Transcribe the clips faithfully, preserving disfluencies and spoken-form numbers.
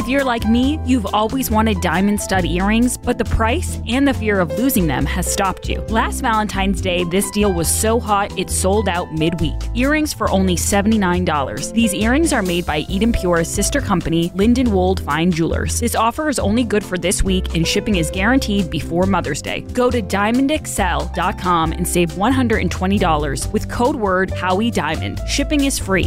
If you're like me, you've always wanted diamond stud earrings, but the price and the fear of losing them has stopped you. Last Valentine's Day, this deal was so hot it sold out midweek. Earrings for only seventy-nine dollars. These earrings are made by Eden Pure's sister company, Lindenwold Fine Jewelers. This offer is only good for this week, and shipping is guaranteed before Mother's Day. Go to diamond excel dot com and save one hundred twenty dollars with code word Howie Diamond. Shipping is free.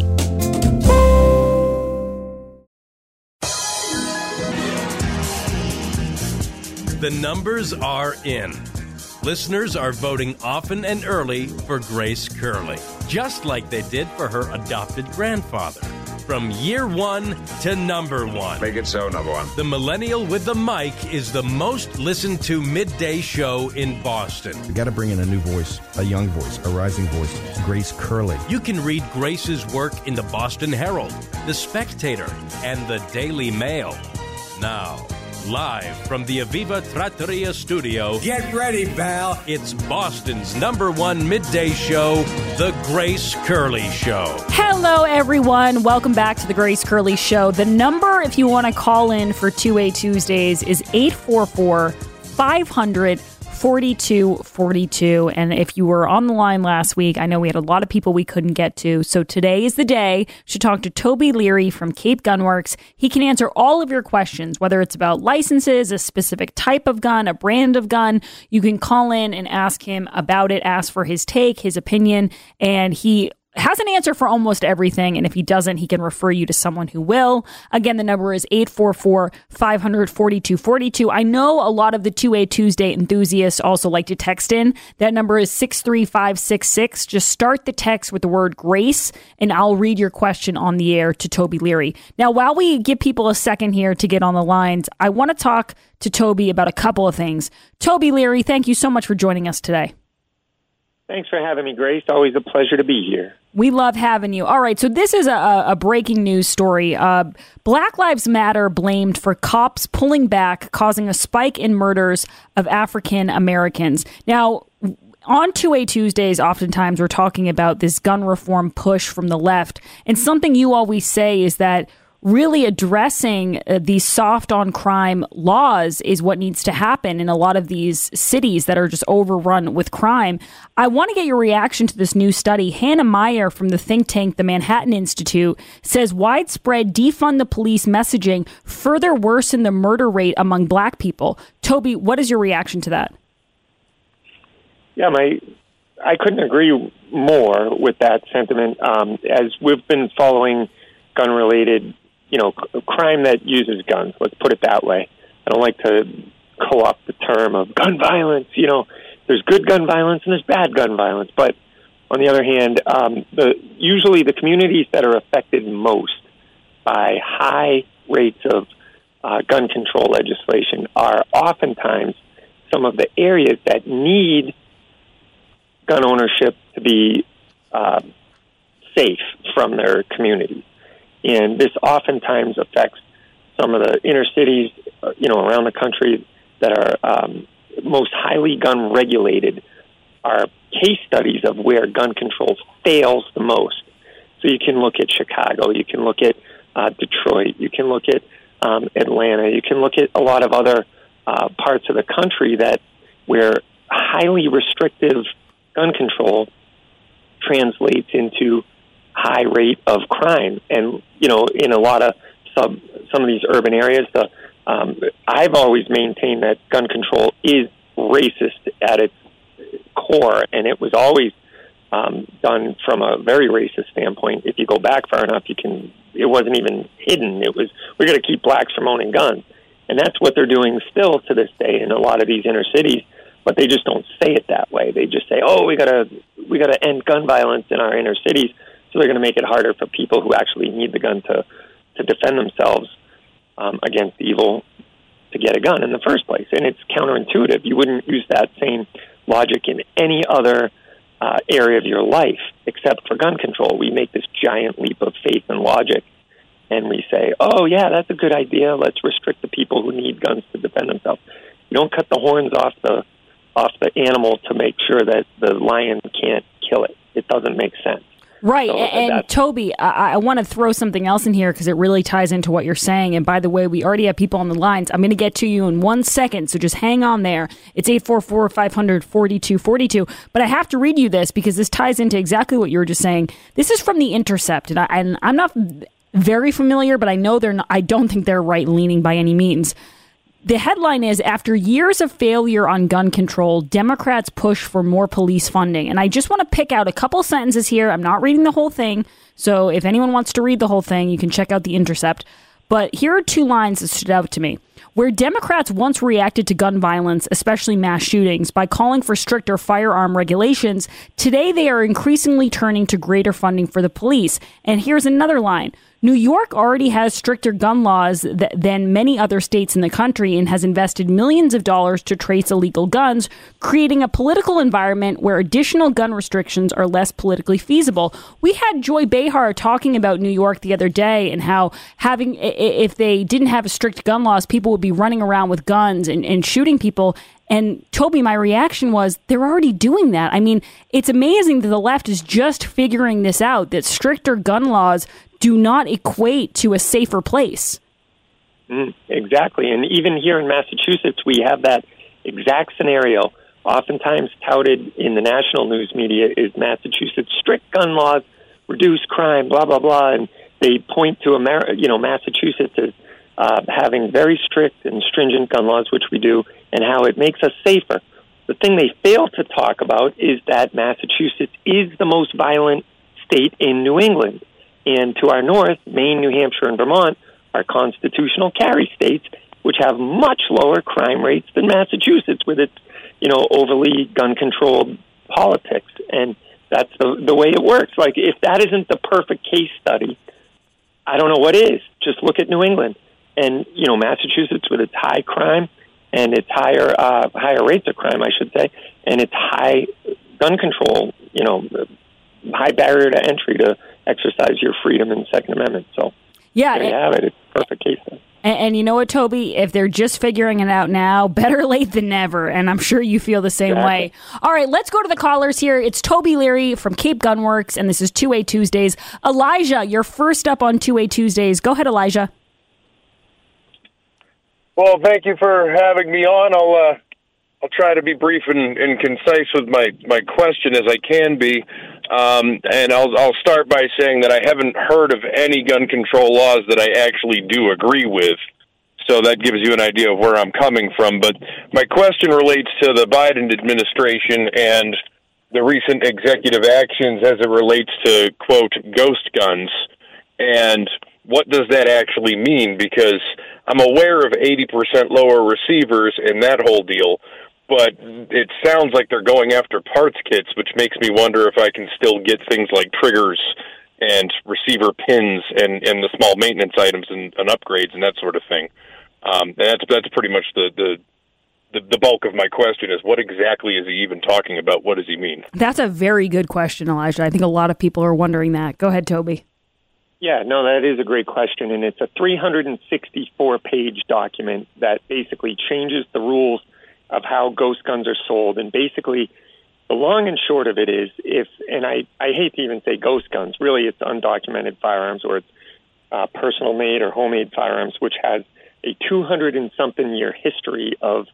The numbers are in. Listeners are voting often and early for Grace Curley, just like they did for her adopted grandfather. From year one to number one. Make it so, number one. The Millennial with the Mic is the most listened to midday show in Boston. We got to bring in a new voice, a young voice, a rising voice, Grace Curley. You can read Grace's work in the Boston Herald, The Spectator, and the Daily Mail. Now, live from the Aviva Trattoria studio. Get ready, pal. It's Boston's number one midday show, The Grace Curley Show. Hello, everyone. Welcome back to The Grace Curley Show. The number, if you want to call in for two A Tuesdays, is eight four four, five hundred, forty-two forty-two. And if you were on the line last week, I know we had a lot of people we couldn't get to. So today is the day to talk to Toby Leary from Cape Gunworks. He can answer all of your questions, whether it's about licenses, a specific type of gun, a brand of gun. You can call in and ask him about it, ask for his take, his opinion, and he has an answer for almost everything, and if he doesn't, he can refer you to someone who will. Again, the number is eight four four, five hundred, forty-two forty-two. I know a lot of the two A Tuesday enthusiasts also like to text in. That number is six three five six six. Just start the text with the word Grace, and I'll read your question on the air to Toby Leary. Now, while we give people a second here to get on the lines, I want to talk to Toby about a couple of things. Toby Leary, thank you so much for joining us today. Thanks for having me, Grace. Always a pleasure to be here. We love having you. All right, so this is a, a breaking news story. Uh, Black Lives Matter blamed for cops pulling back, causing a spike in murders of African Americans. Now, on two A Tuesdays, oftentimes we're talking about this gun reform push from the left, and something you always say is that really addressing uh, these soft on crime laws is what needs to happen in a lot of these cities that are just overrun with crime. I want to get your reaction to this new study. Hannah Meyer from the think tank, the Manhattan Institute, says widespread defund the police messaging further worsen the murder rate among black people. Toby, what is your reaction to that? Yeah, my I couldn't agree more with that sentiment. Um, as we've been following gun-related you know, crime that uses guns, let's put it that way. I don't like to co-opt the term of gun violence. You know, there's good gun violence and there's bad gun violence. But on the other hand, um, the, usually the communities that are affected most by high rates of uh, gun control legislation are oftentimes some of the areas that need gun ownership to be uh, safe from their communities. And this oftentimes affects some of the inner cities, you know, around the country that are um, most highly gun regulated are case studies of where gun control fails the most. So you can look at Chicago, you can look at uh, Detroit, you can look at um, Atlanta, you can look at a lot of other uh, parts of the country that where highly restrictive gun control translates into high rate of crime. And, you know, in a lot of sub, some of these urban areas, the, um, I've always maintained that gun control is racist at its core, and it was always um, done from a very racist standpoint. If you go back far enough, you can, it wasn't even hidden. It was, we're going to keep blacks from owning guns. And that's what they're doing still to this day in a lot of these inner cities, but they just don't say it that way. They just say, oh, we got to, we got to end gun violence in our inner cities. So they're going to make it harder for people who actually need the gun to, to defend themselves um, against evil to get a gun in the first place. And it's counterintuitive. You wouldn't use that same logic in any other uh, area of your life except for gun control. We make this giant leap of faith and logic, and we say, oh, yeah, that's a good idea. Let's restrict the people who need guns to defend themselves. You don't cut the horns off the off the animal to make sure that the lion can't kill it. It doesn't make sense. Right. So, and, and Toby, I, I want to throw something else in here because it really ties into what you're saying. And by the way, we already have people on the lines. I'm going to get to you in one second, so just hang on there. It's eight four four, five hundred, forty-two forty-two. But I have to read you this because this ties into exactly what you were just saying. This is from The Intercept, and, I, and I'm not very familiar, but I know they're not, I don't think they're right-leaning by any means. The headline is, after years of failure on gun control, Democrats push for more police funding. And I just want to pick out a couple sentences here. I'm not reading the whole thing. So if anyone wants to read the whole thing, you can check out The Intercept. But here are two lines that stood out to me. Where Democrats once reacted to gun violence, especially mass shootings, by calling for stricter firearm regulations, today they are increasingly turning to greater funding for the police. And here's another line. New York already has stricter gun laws th- than many other states in the country and has invested millions of dollars to trace illegal guns, creating a political environment where additional gun restrictions are less politically feasible. We had Joy Behar talking about New York the other day and how having, if they didn't have strict gun laws, people would be running around with guns and, and shooting people. And Toby, my reaction was, they're already doing that. I mean, it's amazing that the left is just figuring this out, that stricter gun laws do not equate to a safer place. Mm, exactly. And even here in Massachusetts, we have that exact scenario. Oftentimes touted in the national news media is Massachusetts strict gun laws, reduce crime, blah, blah, blah. And they point to, Amer- you know, Massachusetts as uh, having very strict and stringent gun laws, which we do, and how it makes us safer. The thing they fail to talk about is that Massachusetts is the most violent state in New England. And to our north, Maine, New Hampshire, and Vermont are constitutional carry states, which have much lower crime rates than Massachusetts with its, you know, overly gun-controlled politics. And that's the, the way it works. Like, if that isn't the perfect case study, I don't know what is. Just look at New England. And, you know, Massachusetts with its high crime and its higher uh, higher rates of crime, I should say, and its high gun control, you know, high barrier to entry to exercise your freedom in the Second Amendment. So yeah, there you have it. It's a perfect case study. And, and you know what, Toby? If they're just figuring it out now, better late than never. And I'm sure you feel the same exactly. way. All right, let's go to the callers here. It's Toby Leary from Cape Gunworks, and this is two A Tuesdays. Elijah, you're first up on two A Tuesdays. Go ahead, Elijah. Well, thank you for having me on. I'll uh, I'll try to be brief and, and concise with my, my question as I can be. Um, and I'll I'll start by saying that I haven't heard of any gun control laws that I actually do agree with. So that gives you an idea of where I'm coming from. But my question relates to the Biden administration and the recent executive actions as it relates to, quote, ghost guns. And what does that actually mean? Because I'm aware of eighty percent lower receivers in that whole deal, but it sounds like they're going after parts kits, which makes me wonder if I can still get things like triggers and receiver pins and, and the small maintenance items and, and upgrades and that sort of thing. Um, and that's that's pretty much the, the the the bulk of my question is, what exactly is he even talking about? What does he mean? That's a very good question, Elijah. I think a lot of people are wondering that. Go ahead, Toby. Yeah, no, that is a great question, and it's a three hundred sixty-four page document that basically changes the rules of how ghost guns are sold. And basically, the long and short of it is, if, and I, I hate to even say ghost guns, really it's undocumented firearms, or it's uh, personal made or homemade firearms, which has a two hundred and something year history of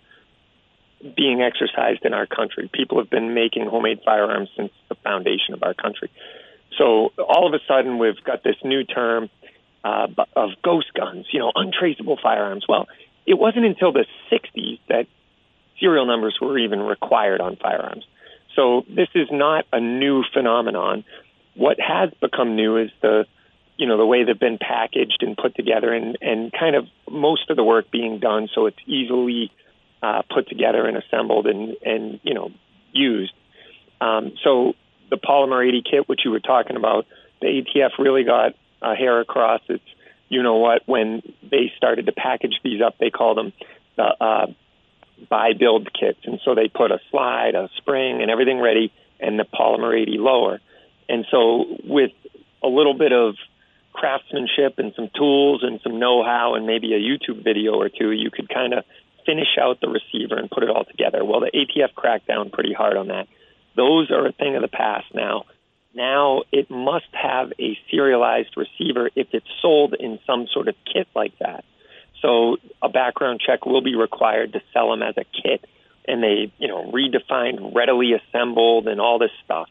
being exercised in our country. People have been making homemade firearms since the foundation of our country. So all of a sudden, we've got this new term uh, of ghost guns, you know, untraceable firearms. Well, it wasn't until the sixties that serial numbers were even required on firearms. So this is not a new phenomenon. What has become new is the, you know, the way they've been packaged and put together, and, and kind of most of the work being done so it's easily uh, put together and assembled and, and you know, used. Um, so the Polymer eighty kit, which you were talking about, the A T F really got a hair across its, you know what, when they started to package these up, they called them the uh, buy build kits. And so they put a slide, a spring, and everything ready, and the Polymer eighty lower. And so with a little bit of craftsmanship and some tools and some know-how and maybe a YouTube video or two, you could kind of finish out the receiver and put it all together. Well, the A T F cracked down pretty hard on that. Those are a thing of the past now. Now it must have a serialized receiver if it's sold in some sort of kit like that. So a background check will be required to sell them as a kit, and they, you know, redefined readily assembled and all this stuff.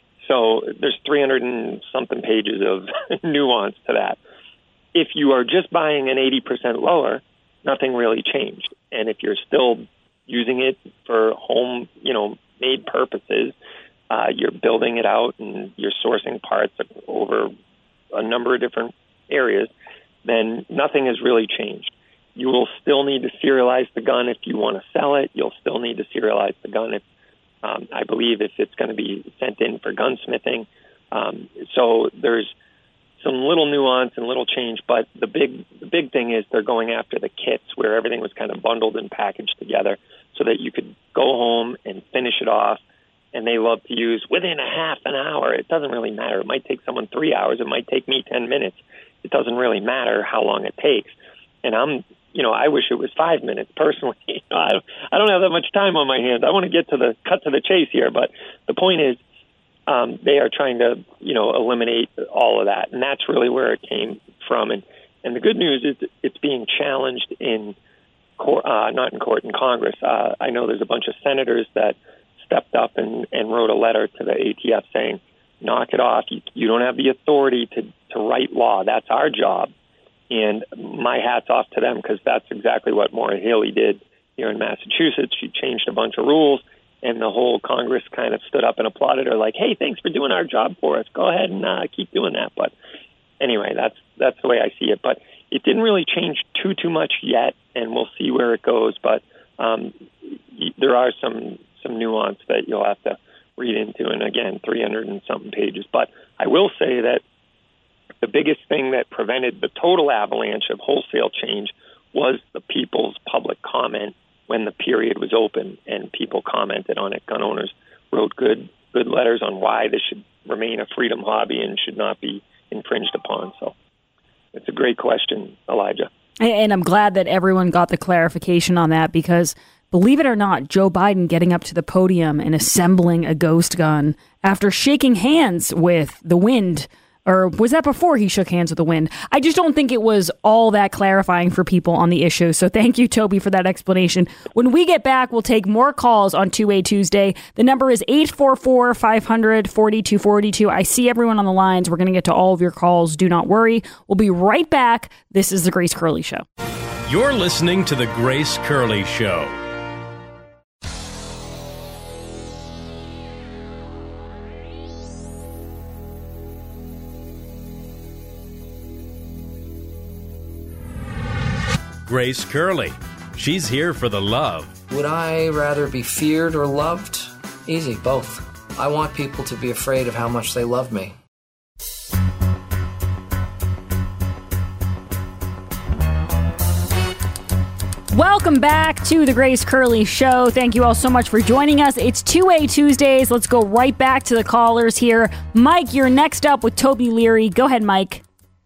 So there's three hundred and something pages of nuance to that. If you are just buying an eighty percent lower, nothing really changed. And if you're still using it for home, you know, made purposes, uh, you're building it out and you're sourcing parts over a number of different areas, then nothing has really changed. You will still need to serialize the gun if you want to sell it. You'll still need to serialize the gun if, um, I believe, if it's going to be sent in for gunsmithing. Um, so there's some little nuance and little change, but the big the big thing is they're going after the kits where everything was kind of bundled and packaged together so that you could go home and finish it off. And they love to use within a half an hour. It doesn't really matter. It might take someone three hours. It might take me ten minutes. It doesn't really matter how long it takes. And I'm, you know, I wish it was five minutes personally. You know, I, I don't have that much time on my hands. I want to get to the cut to the chase here. But the point is, um, they are trying to, you know, eliminate all of that. And that's really where it came from. And, and the good news is it's being challenged in court, uh, not in court, in Congress. Uh, I know there's a bunch of senators that stepped up and, and wrote a letter to the A T F saying, knock it off. You, you don't have the authority to, to write law. That's our job. And my hat's off to them because that's exactly what Maura Healey did here in Massachusetts. She changed a bunch of rules, and the whole Congress kind of stood up and applauded her like, hey, thanks for doing our job for us. Go ahead and uh, keep doing that. But anyway, that's that's the way I see it. But it didn't really change too, too much yet, and we'll see where it goes. But um, there are some, some nuance that you'll have to read into, and again, three hundred and something pages. But I will say that the biggest thing that prevented the total avalanche of wholesale change was the people's public comment when the period was open, and people commented on it. Gun owners wrote good good letters on why this should remain a freedom hobby and should not be infringed upon. So it's a great question, Elijah. And I'm glad that everyone got the clarification on that because, believe it or not, Joe Biden getting up to the podium and assembling a ghost gun after shaking hands with the wind. Or was that before he shook hands with the wind? I just don't think it was all that clarifying for people on the issue. So thank you, Toby, for that explanation. When we get back, we'll take more calls on two-Way Tuesday. The number is eight four four, five hundred, forty-two forty-two. I see everyone on the lines. We're going to get to all of your calls. Do not worry. We'll be right back. This is The Grace Curley Show. You're listening to The Grace Curley Show. Grace Curley. She's here for the love. Would I rather be feared or loved? Easy, both. I want people to be afraid of how much they love me. Welcome back to the Grace Curley Show. Thank you all so much for joining us. It's two-Way Tuesdays. Let's go right back to the callers here. Mike, you're next up with Toby Leary. Go ahead, Mike.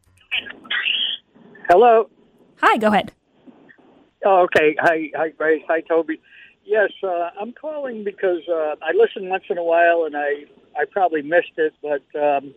Hello. Hi, go ahead. Oh, okay. Hi, hi, Grace. Hi, Toby. Yes, uh, I'm calling because uh, I listen once in a while, and I, I probably missed it, but um,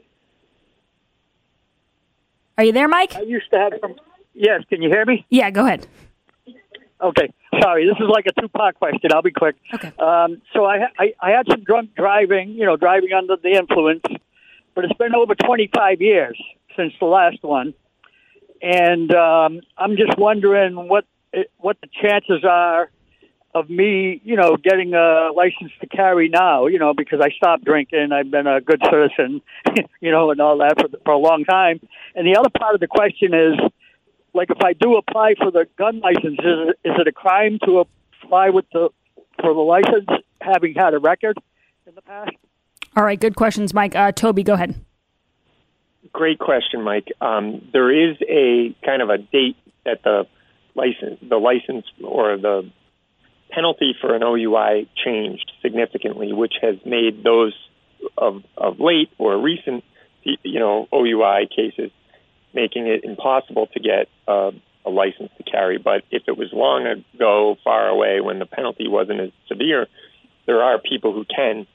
are you there, Mike? I used to have some. Yes, can you hear me? Yeah, go ahead. Okay. Sorry, this is like a two-part question. I'll be quick. Okay. Um, so I, I I had some drunk driving, you know, driving under the influence, but it's been over twenty-five years since the last one. And um, I'm just wondering what what the chances are of me, you know, getting a license to carry now, you know, because I stopped drinking. I've been a good citizen, you know, and all that for, for a long time. And the other part of the question is, like, if I do apply for the gun license, is it, is it a crime to apply with the for the license, having had a record in the past? All right, good questions, Mike. Uh, Toby, go ahead. Great question, Mike. Um, there is a kind of a date that the license, the license or the penalty for an O U I changed significantly, which has made those of, of late or recent, you know, O U I cases, making it impossible to get uh, a license to carry. But if it was long ago, far away, when the penalty wasn't as severe, there are people who can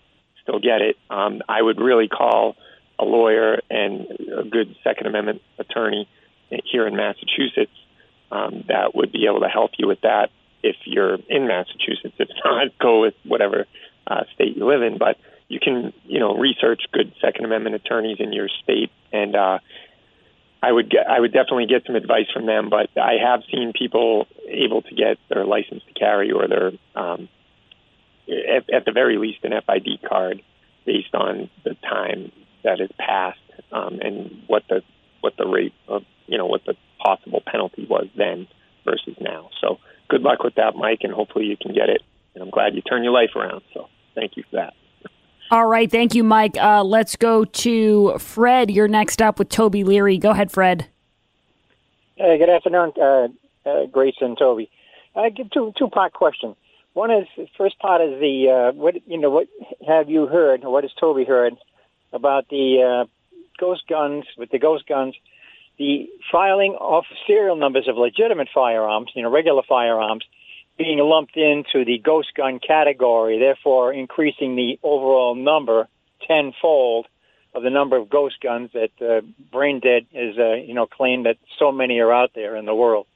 still get it. Um, I would really call a lawyer and a good Second Amendment attorney here in Massachusetts um, that would be able to help you with that if you're in Massachusetts. If not, go with whatever uh, state you live in. But you can, you know, research good Second Amendment attorneys in your state, and uh, I would get, I would definitely get some advice from them. But I have seen people able to get their license to carry or their, um, at, at the very least, an F I D card based on the time that has passed um, and what the what the rate of, you know, what the possible penalty was then versus now. So good luck with that, Mike, and hopefully you can get it. And I'm glad you turned your life around. So thank you for that. All right. Thank you, Mike. Uh, let's go to Fred. You're next up with Toby Leary. Go ahead, Fred. Hey, good afternoon, uh, uh, Grace and Toby. I give two two part question. One is, first part is the uh, what you know what have you heard or what has Toby heard about the uh, ghost guns with the ghost guns, the filing of serial numbers of legitimate firearms, you know, regular firearms, being lumped into the ghost gun category, therefore increasing the overall number tenfold of the number of ghost guns that uh, Brain Dead is, uh, you know, claimed that so many are out there in the world.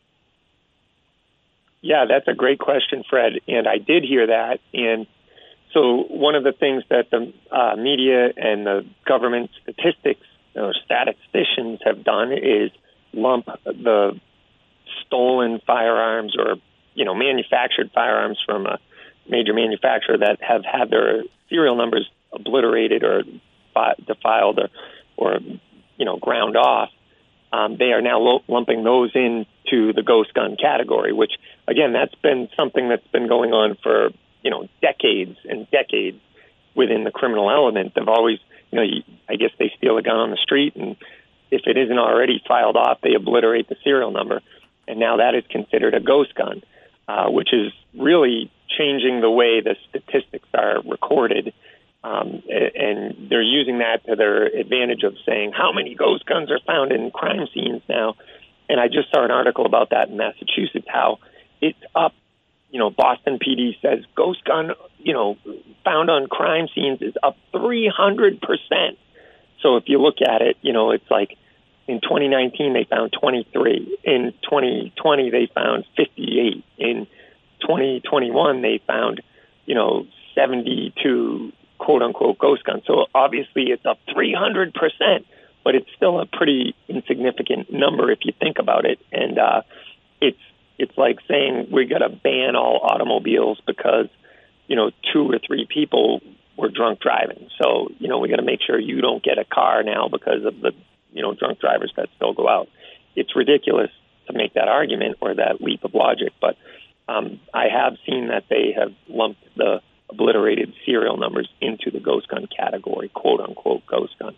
Yeah, that's a great question, Fred, and I did hear that. And so one of the things that the uh, media and the government statistics or statisticians have done is lump the stolen firearms or, you know, manufactured firearms from a major manufacturer that have had their serial numbers obliterated or fi- defiled or, or, you know, ground off. Um, they are now lo- lumping those into the ghost gun category, which, again, that's been something that's been going on for, you know, decades and decades within the criminal element. They've always, you know, you, I guess they steal a gun on the street, and if it isn't already filed off, they obliterate the serial number. And now that is considered a ghost gun, uh, which is really changing the way the statistics are recorded. Um, and they're using that to their advantage of saying how many ghost guns are found in crime scenes now. And I just saw an article about that in Massachusetts, how it's up. You know, Boston P D says ghost gun, you know, found on crime scenes is up three hundred percent. So if you look at it, you know, it's like in twenty nineteen, they found twenty-three. In twenty twenty, they found fifty-eight. In twenty twenty-one, they found, you know, seventy-two quote-unquote ghost guns. So obviously it's up three hundred percent, but it's still a pretty insignificant number if you think about it. And uh, it's it's like saying we got to ban all automobiles because, you know, two or three people were drunk driving. So, you know, we got to make sure you don't get a car now because of the, you know, drunk drivers that still go out. It's ridiculous to make that argument or that leap of logic, but um, I have seen that they have lumped the obliterated serial numbers into the ghost gun category, quote unquote ghost gun.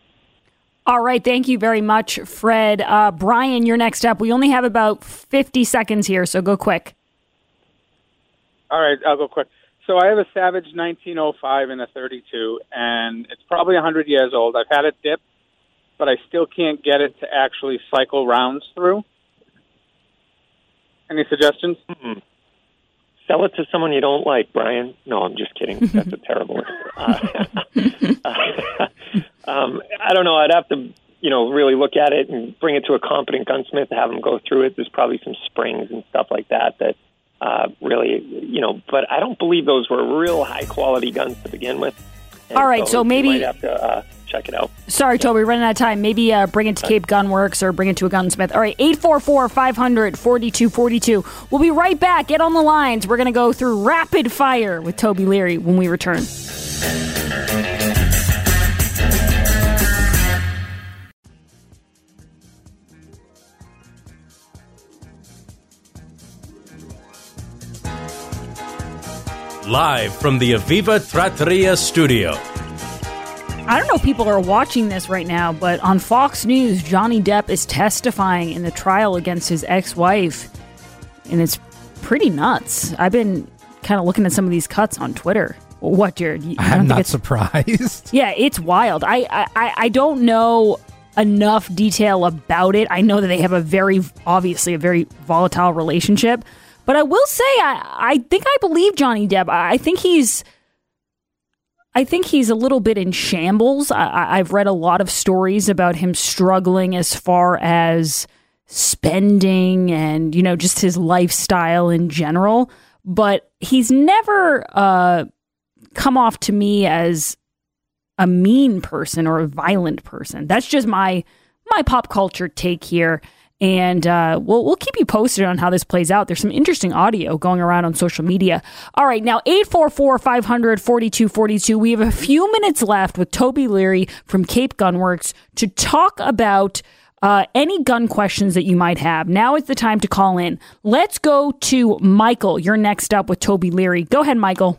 All right. Thank you very much, Fred. Uh, Brian, you're next up. We only have about fifty seconds here, so go quick. All right. I'll go quick. So I have a Savage nineteen oh five and a thirty-two, and it's probably one hundred years old. I've had it dipped, but I still can't get it to actually cycle rounds through. Any suggestions? Mm-hmm. Sell it to someone you don't like, Brian. No, I'm just kidding. That's a terrible one. Uh, uh, um, I don't know. I'd have to, you know, really look at it and bring it to a competent gunsmith to have them go through it. There's probably some springs and stuff like that that uh, really, you know, but I don't believe those were real high-quality guns to begin with. And all right, so, so maybe... You might have to uh, check it out. Sorry, Toby, we're running out of time. Maybe uh, bring it to Cape Gunworks or bring it to a gunsmith. All right, eight four four, five hundred, forty-two forty-two. We'll be right back. Get on the lines. We're going to go through rapid fire with Toby Leary when we return. Live from the Aviva Trattoria studio. I don't know if people are watching this right now, but on Fox News, Johnny Depp is testifying in the trial against his ex-wife, and it's pretty nuts. I've been kind of looking at some of these cuts on Twitter. What, Jared? You, I'm not surprised. Yeah, it's wild. I, I, I don't know enough detail about it. I know that they have a very, obviously, a very volatile relationship. But I will say, I, I think I believe Johnny Depp. I think he's, I think he's a little bit in shambles. I, I've read a lot of stories about him struggling as far as spending and, you know, just his lifestyle in general. But he's never uh, come off to me as a mean person or a violent person. That's just my my pop culture take here. And uh, we'll, we'll keep you posted on how this plays out. There's some interesting audio going around on social media. All right, now eight four four, five hundred, forty-two forty-two. We have a few minutes left with Toby Leary from Cape Gunworks to talk about uh, any gun questions that you might have. Now is the time to call in. Let's go to Michael. You're next up with Toby Leary. Go ahead, Michael.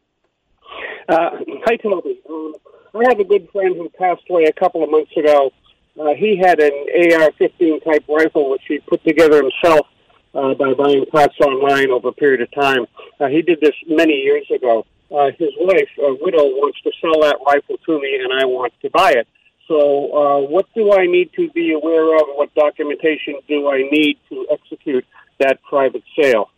Uh, hi, Toby. Um, I have a good friend who passed away a couple of months ago. Uh, he had an A R fifteen type rifle, which he put together himself uh, by buying parts online over a period of time. Uh, he did this many years ago. Uh, his wife, a widow, wants to sell that rifle to me, and I want to buy it. So uh, what do I need to be aware of? What documentation do I need to execute that private sale?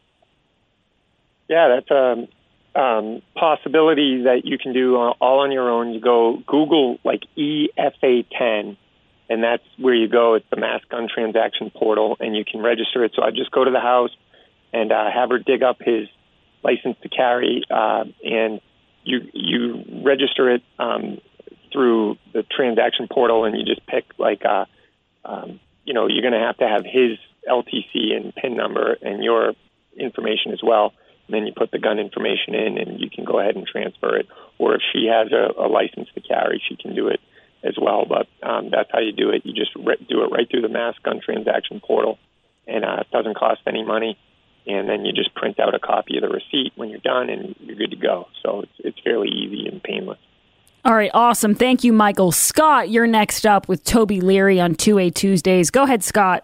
Yeah, that's a um, possibility that you can do all on your own. You go Google, like, E F A ten. And that's where you go. It's the Mass Gun Transaction Portal, and you can register it. So I just go to the house and uh, have her dig up his license to carry, uh, and you you register it um, through the transaction portal, and you just pick, like, uh, um, you know, you're going to have to have his L T C and PIN number and your information as well. And then you put the gun information in, and you can go ahead and transfer it. Or if she has a, a license to carry, she can do it as well, but um, that's how you do it. You just re- do it right through the Mass Gun Transaction Portal, and uh, it doesn't cost any money. And then you just print out a copy of the receipt when you're done, and you're good to go. So it's it's fairly easy and painless. All right, awesome. Thank you, Michael. Scott, you're next up with Toby Leary on two A Tuesdays. Go ahead, Scott.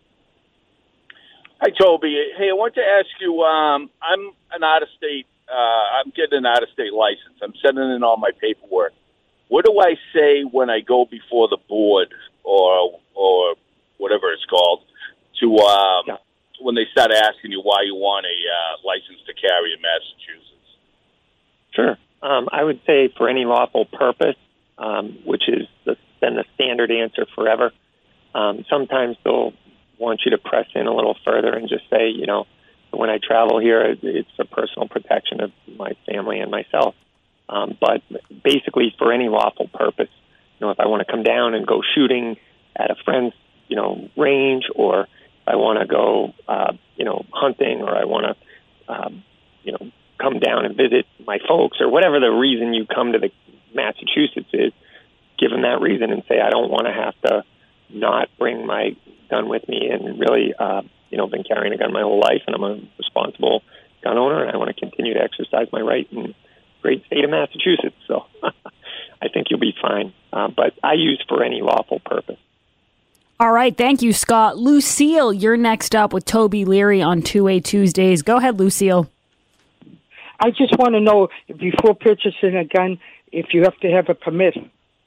Hi, Toby. Hey, I want to ask you, um, I'm an out-of-state, uh, I'm getting an out-of-state license. I'm sending in all my paperwork. What do I say when I go before the board or or whatever it's called to um, yeah. when they start asking you why you want a uh, license to carry in Massachusetts? Sure. Um, I would say for any lawful purpose, um, which is the, been the standard answer forever. Um, sometimes they'll want you to press in a little further and just say, you know, when I travel here, it's for personal protection of my family and myself. Um, but basically, for any lawful purpose, you know, if I want to come down and go shooting at a friend's, you know, range, or if I want to go, uh, you know, hunting, or I want to, um, you know, come down and visit my folks, or whatever the reason you come to the Massachusetts is, give them that reason and say, I don't want to have to not bring my gun with me, and really, uh, you know, been carrying a gun my whole life, and I'm a responsible gun owner, and I want to continue to exercise my right in great state of Massachusetts, so I think you'll be fine. Uh, but I use for any lawful purpose. All right, thank you, Scott. Lucille, you're next up with Toby Leary on two A Tuesdays. Go ahead, Lucille. I just want to know, before purchasing a gun, if you have to have a permit.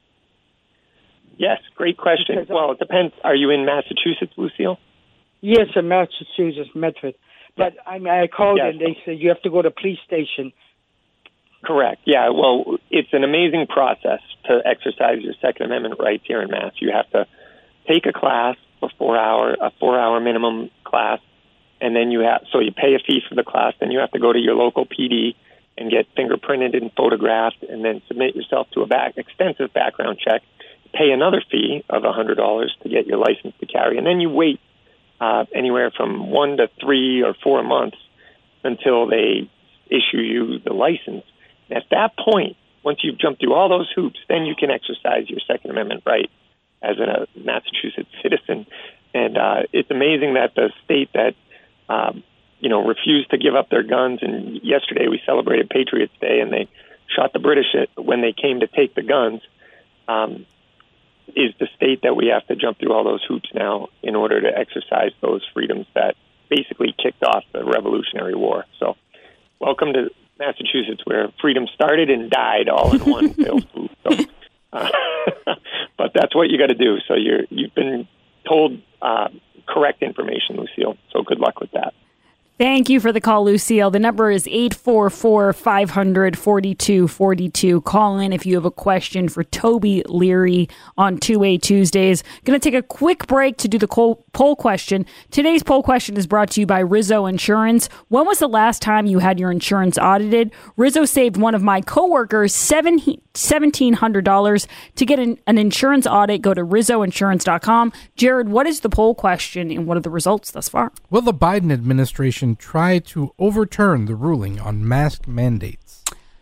Yes, great question. Because well, it depends. Are you in Massachusetts, Lucille? Yes, in Massachusetts, Medford. But I mean, I called yes. and they said you have to go to police station. Correct. Yeah. Well, it's an amazing process to exercise your Second Amendment rights here in Mass. You have to take a class, a four-hour, a four-hour minimum class, and then you have so you pay a fee for the class. Then you have to go to your local P D and get fingerprinted and photographed, and then submit yourself to a back extensive background check. Pay another fee of a hundred dollars to get your license to carry, and then you wait uh, anywhere from one to three or four months until they issue you the license. At that point, once you've jumped through all those hoops, then you can exercise your Second Amendment right as a Massachusetts citizen. And uh, it's amazing that the state that, um, you know, refused to give up their guns, and yesterday we celebrated Patriots Day, and they shot the British when they came to take the guns, um, is the state that we have to jump through all those hoops now in order to exercise those freedoms that basically kicked off the Revolutionary War. So welcome to Massachusetts, where freedom started and died all in one fell swoop. So, uh, but that's what you got to do. So you're you've been told uh, correct information, Lucille. So good luck with that. Thank you for the call, Lucille. The number is eight four four, five hundred, forty-two forty-two. Call in if you have a question for Toby Leary on two-Way Tuesdays. Going to take a quick break to do the poll question. Today's poll question is brought to you by Rizzo Insurance. When was the last time you had your insurance audited? Rizzo saved one of my coworkers seventeen hundred dollars. To get an, an insurance audit, go to rizzo insurance dot com. Jared, what is the poll question and what are the results thus far? Will the Biden administration try to overturn the ruling on mask mandates?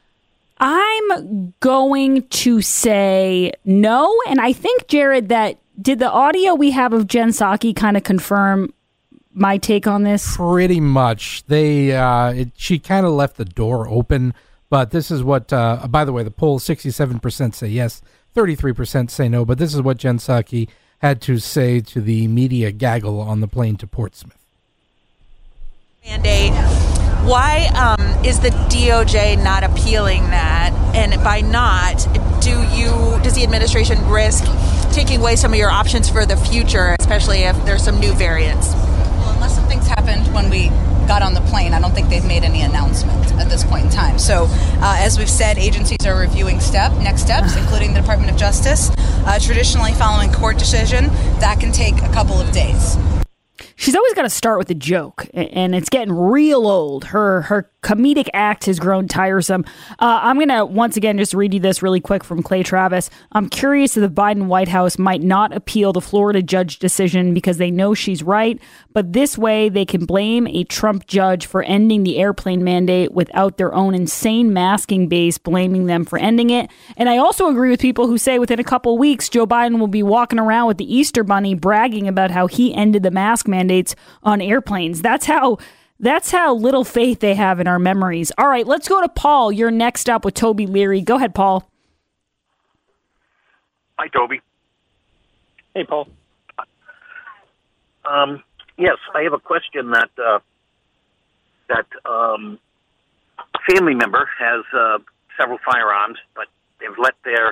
I'm going to say no. And I think, Jared, that did the audio we have of Jen Psaki kind of confirm my take on this? Pretty much. They uh, it, she kind of left the door open. But this is what, uh, by the way, the poll, sixty-seven percent say yes, thirty-three percent say no. But this is what Jen Psaki had to say to the media gaggle on the plane to Portsmouth. Mandate. Why um, is the D O J not appealing that? And by not, do you does the administration risk taking away some of your options for the future, especially if there's some new variants? Well, unless some things happened when we got on the plane, I don't think they've made any announcement at this point in time. So, uh, as we've said, agencies are reviewing step next steps, including the Department of Justice. Uh, traditionally, following court decision, that can take a couple of days. She's always got to start with a joke, and it's getting real old. Her her comedic act has grown tiresome. Uh, I'm going to, once again, just read you this really quick from Clay Travis. I'm curious if the Biden White House might not appeal the Florida judge decision because they know she's right, but this way they can blame a Trump judge for ending the airplane mandate without their own insane masking base blaming them for ending it. And I also agree with people who say within a couple weeks, Joe Biden will be walking around with the Easter Bunny bragging about how he ended the mask mandates on airplanes. That's how that's how little faith they have in our memories. All right, let's go to Paul. You're next up with Toby Leary. Go ahead, Paul. Hi, Toby. Hey, Paul. Um, yes, I have a question that uh, that um, a family member has uh, several firearms, but they've let their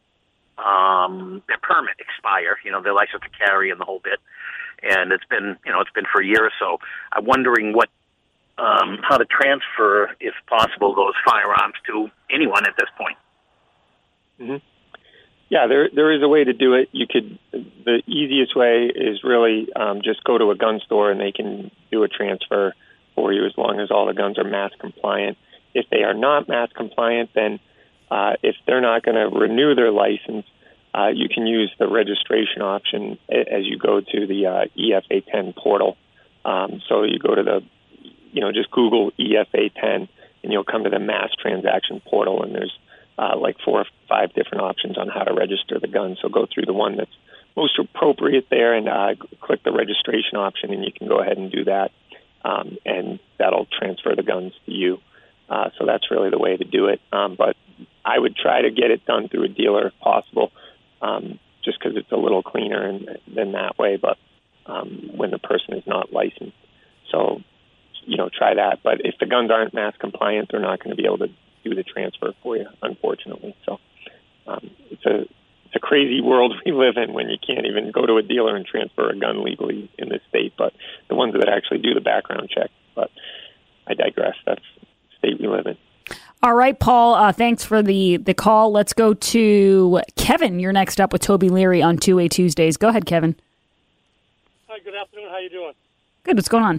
um, their permit expire. You know, their license to carry and the whole bit. And it's been, you know, it's been for a year or so. I'm wondering what, um, how to transfer, if possible, those firearms to anyone at this point. Mm-hmm. Yeah, there there is a way to do it. You could. The easiest way is really um, just go to a gun store and they can do a transfer for you as long as all the guns are mask compliant. If they are not mask compliant, then uh, if they're not going to renew their license, Uh, you can use the registration option as you go to the uh, E F A ten portal. Um, so you go to the, you know, just Google E F A ten and you'll come to the mass transaction portal, and there's uh, like four or five different options on how to register the gun. So go through the one that's most appropriate there and uh, click the registration option, and you can go ahead and do that, um, and that'll transfer the guns to you. Uh, so that's really the way to do it. Um, but I would try to get it done through a dealer if possible. Um, just because it's a little cleaner and, than that way, but um, when the person is not licensed. So, you know, try that. But if the guns aren't mask compliant, they're not going to be able to do the transfer for you, unfortunately. So um, it's a it's a crazy world we live in when you can't even go to a dealer and transfer a gun legally in this state, but the ones that actually do the background check. But I digress. That's the state we live in. All right, Paul, uh, thanks for the, the call. Let's go to Kevin. You're next up with Toby Leary on two-Way Tuesdays. Go ahead, Kevin. Hi, good afternoon. How you doing? Good. What's going on?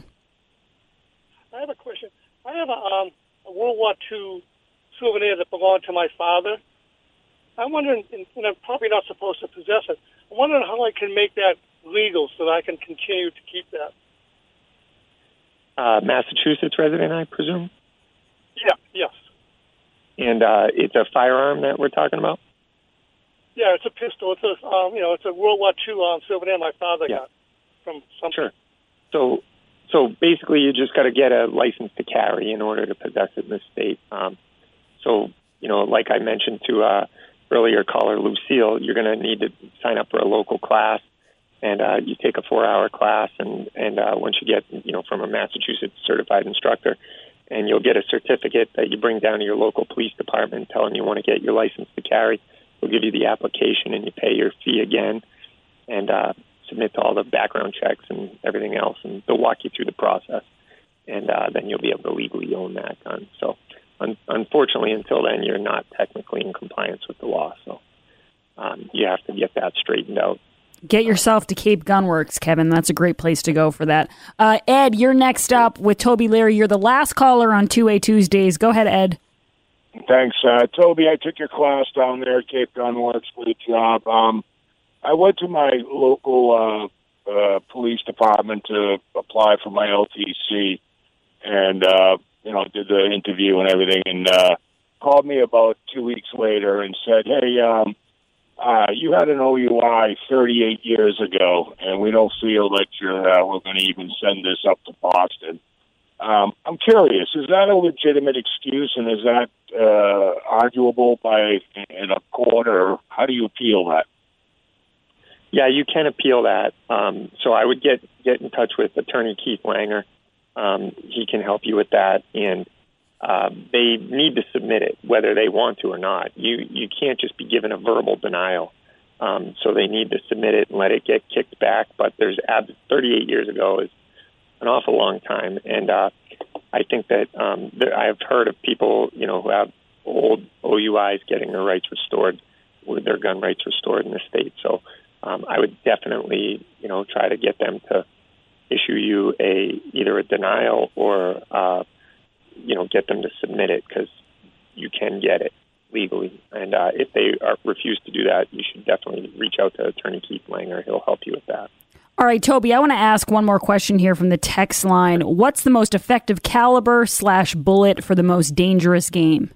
I have a question. I have a, um, a World War Two souvenir that belonged to my father. I'm wondering, and I'm probably not supposed to possess it, I'm wondering how I can make that legal so that I can continue to keep that. Uh, Massachusetts resident, I presume? Yeah, yes. And uh, it's a firearm that we're talking about? Yeah, it's a pistol. It's a um, you know, it's a World War Two um, souvenir my father yeah. got from some. Sure. So, so basically, you just got to get a license to carry in order to possess it in the state. Um, so, you know, like I mentioned to uh, earlier caller Lucille, you're going to need to sign up for a local class, and uh, you take a four-hour class, and and uh, once you get, you know, from a Massachusetts certified instructor. And you'll get a certificate that you bring down to your local police department, tell them you want to get your license to carry. They'll give you the application, and you pay your fee again, and uh, submit to all the background checks and everything else, and they'll walk you through the process. and uh, then you'll be able to legally own that gun. So, un- unfortunately, until then, you're not technically in compliance with the law. So, um, you have to get that straightened out. Get yourself to Cape Gunworks, Kevin. That's a great place to go for that. Uh, Ed, you're next up with Toby Leary. You're the last caller on two A Tuesdays. Go ahead, Ed. Thanks, uh, Toby. I took your class down there at Cape Gunworks. Great job. Um, I went to my local uh, uh, police department to apply for my L T C, and uh, you know, did the interview and everything, and uh, called me about two weeks later and said, "Hey, um, uh, you had an O U I thirty-eight years ago, and we don't feel that you're uh, we're going to even send this up to Boston." Um, I'm curious, is that a legitimate excuse, and is that uh, arguable by in a court, or how do you appeal that? Yeah, you can appeal that. Um, so I would get, get in touch with Attorney Keith Langer. Um, he can help you with that, and uh, they need to submit it, whether they want to or not. You you can't just be given a verbal denial. Um, so they need to submit it and let it get kicked back. But there's ab- thirty-eight years ago is an awful long time, and uh, I think that um, there, I've heard of people, you know, who have old O U Is getting their rights restored, with their gun rights restored in the state. So um, I would definitely, you know, try to get them to issue you a either a denial or, uh, you know, get them to submit it, because you can get it legally. And uh, if they are, refuse to do that, you should definitely reach out to Attorney Keith Langer. He'll help you with that. All right, Toby, I want to ask one more question here from the text line. What's the most effective caliber slash bullet for the most dangerous game?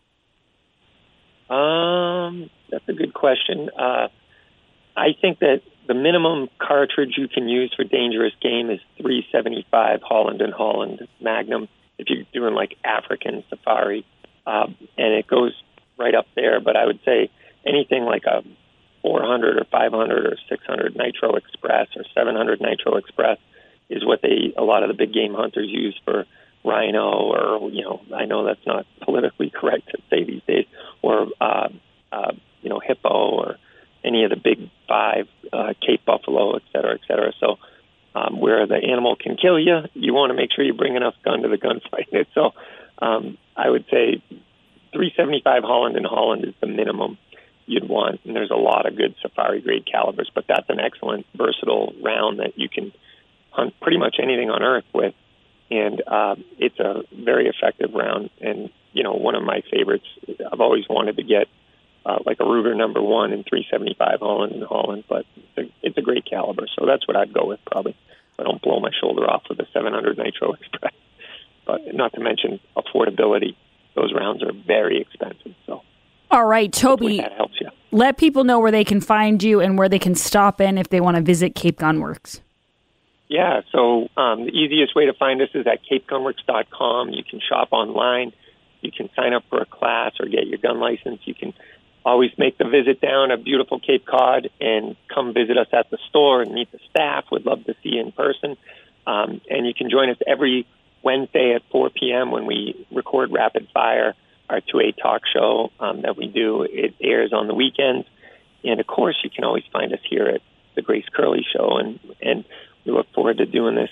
Um, that's a good question. Uh, I think that the minimum cartridge you can use for dangerous game is three seventy-five Holland and Holland Magnum, if you're doing like African safari, uh, and it goes right up there. But I would say anything like a four hundred or five hundred or six hundred Nitro Express or seven hundred Nitro Express is what they a lot of the big game hunters use for rhino, or, you know, I know that's not politically correct to say these days, or uh, uh, you know, hippo, or any of the big five, uh, Cape Buffalo, et cetera, et cetera. So um, where the animal can kill you, you want to make sure you bring enough gun to the gunfight. So um, I would say three seventy-five Holland and Holland is the minimum you'd want, and there's a lot of good safari grade calibers, but that's an excellent versatile round that you can hunt pretty much anything on earth with, and uh, it's a very effective round. And you know, one of my favorites, I've always wanted to get uh, like a Ruger number one in three seventy-five Holland and Holland, but it's a, it's a great caliber, so that's what I'd go with probably. I don't blow my shoulder off with a seven hundred Nitro Express, but not to mention affordability. Those rounds are very expensive, so. All right, Toby, that helps you. Let people know where they can find you and where they can stop in if they want to visit Cape Gunworks. Yeah, so um, the easiest way to find us is at cape gunworks dot com. You can shop online. You can sign up for a class or get your gun license. You can always make the visit down to beautiful Cape Cod and come visit us at the store and meet the staff. We'd love to see you in person. Um, and you can join us every Wednesday at four p.m. when we record Rapid Fire, our two A talk show um, that we do. It airs on the weekends. And, of course, you can always find us here at the Grace Curley Show, and, and we look forward to doing this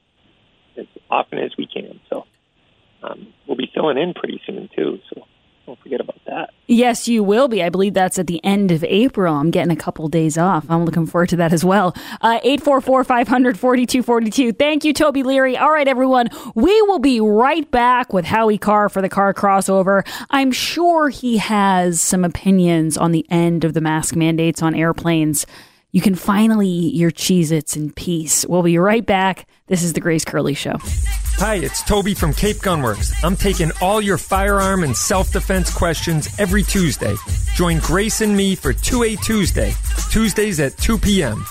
as often as we can. So um, we'll be filling in pretty soon, too, so don't forget about that. Yes, you will be. I believe that's at the end of April. I'm getting a couple days off. I'm looking forward to that as well. Uh, eight four four, five hundred, forty-two forty-two. Thank you, Toby Leary. All right, everyone. We will be right back with Howie Carr for the car crossover. I'm sure he has some opinions on the end of the mask mandates on airplanes. You can finally eat your Cheez-Its in peace. We'll be right back. This is the Grace Curley Show. Hi, it's Toby from Cape Gunworks. I'm taking all your firearm and self-defense questions every Tuesday. Join Grace and me for two A Tuesday, Tuesdays at two p.m.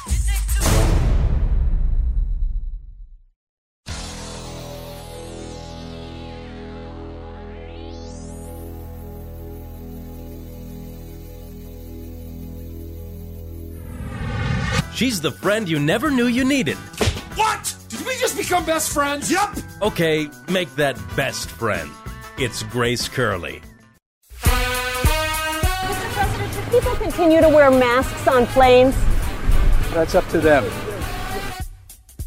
She's the friend you never knew you needed. What? Did we just become best friends? Yep. Okay, make that best friend. It's Grace Curley. Mister President, should people continue to wear masks on planes? That's up to them.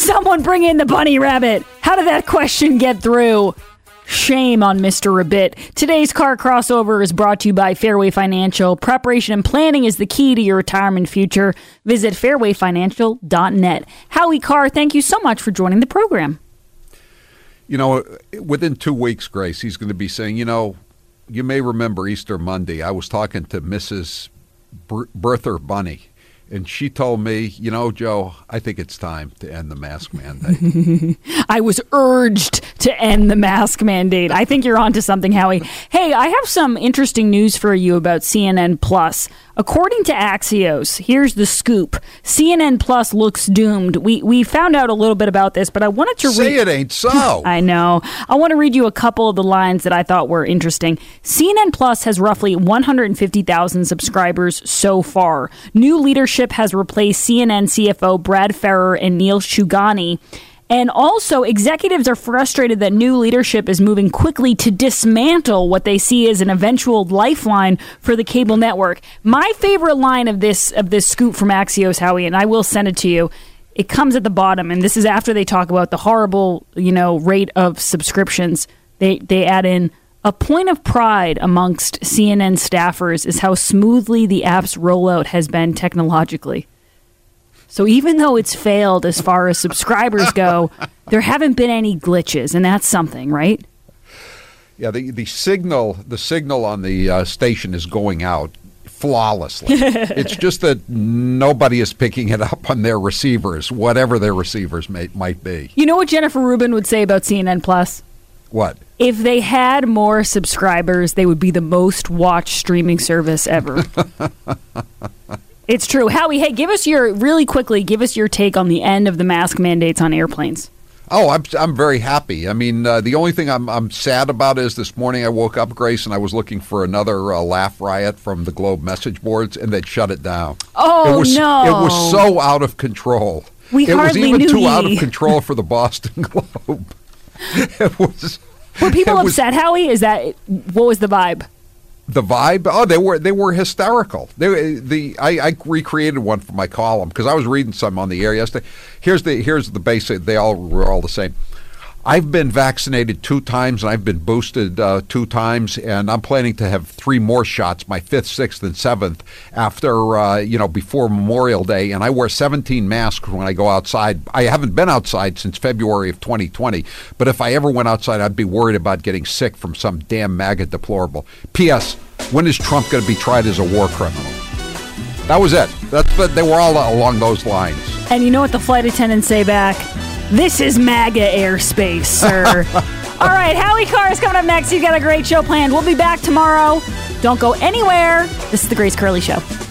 Someone bring in the bunny rabbit. How did that question get through? Shame on Mister Rabbit. Today's car crossover is brought to you by Fairway Financial. Preparation and planning is the key to your retirement future. Visit fairway financial dot net. Howie Carr, thank you so much for joining the program. You know, within two weeks, Grace, he's going to be saying, you know, you may remember Easter Monday. I was talking to Missus Br- Bertha Bunny, and she told me, you know, Joe, I think it's time to end the mask mandate. I was urged to end the mask mandate. I think you're onto something, Howie. Hey, I have some interesting news for you about C N N Plus. According to Axios, here's the scoop. C N N Plus looks doomed. We we found out a little bit about this, but I wanted to read... Say it ain't so. I know. I want to read you a couple of the lines that I thought were interesting. C N N Plus has roughly one hundred fifty thousand subscribers so far. New leadership has replaced C N N C F O Brad Ferrer and Neil Shugani. And also, executives are frustrated that new leadership is moving quickly to dismantle what they see as an eventual lifeline for the cable network. My favorite line of this of this scoop from Axios, Howie, and I will send it to you, it comes at the bottom, and this is after they talk about the horrible, you know, rate of subscriptions. They they add in, a point of pride amongst C N N staffers is how smoothly the app's rollout has been technologically. So even though it's failed as far as subscribers go, there haven't been any glitches, and that's something, right? Yeah, the the signal the signal on the uh, station is going out flawlessly. It's just that nobody is picking it up on their receivers, whatever their receivers may, might be. You know what Jennifer Rubin would say about C N N Plus? What? If they had more subscribers, they would be the most watched streaming service ever. It's true. Howie, hey, give us your, really quickly, give us your take on the end of the mask mandates on airplanes. Oh, I'm I'm very happy. I mean, uh, the only thing I'm I'm sad about is this morning I woke up, Grace, and I was looking for another uh, laugh riot from the Globe message boards, and they'd shut it down. Oh, it was, no. It was so out of control. We it hardly was even knew too ye. out of control for the Boston Globe. It was. Were people it was, upset, Howie? Is that, what was the vibe? The vibe? Oh, they were they were hysterical. They the I, I recreated one for my column because I was reading some on the air yesterday. Here's the here's the basic. They all were all the same. I've been vaccinated two times and I've been boosted uh, two times, and I'm planning to have three more shots, my fifth, sixth, and seventh, after uh, you know before Memorial Day. And I wear seventeen masks when I go outside. I haven't been outside since February of twenty twenty, but if I ever went outside, I'd be worried about getting sick from some damn MAGA deplorable. P S. When is Trump going to be tried as a war criminal? That was it. That's but they were all along those lines. And you know what the flight attendants say back? This is MAGA airspace, sir. All right, Howie Carr is coming up next. He's got a great show planned. We'll be back tomorrow. Don't go anywhere. This is The Grace Curley Show.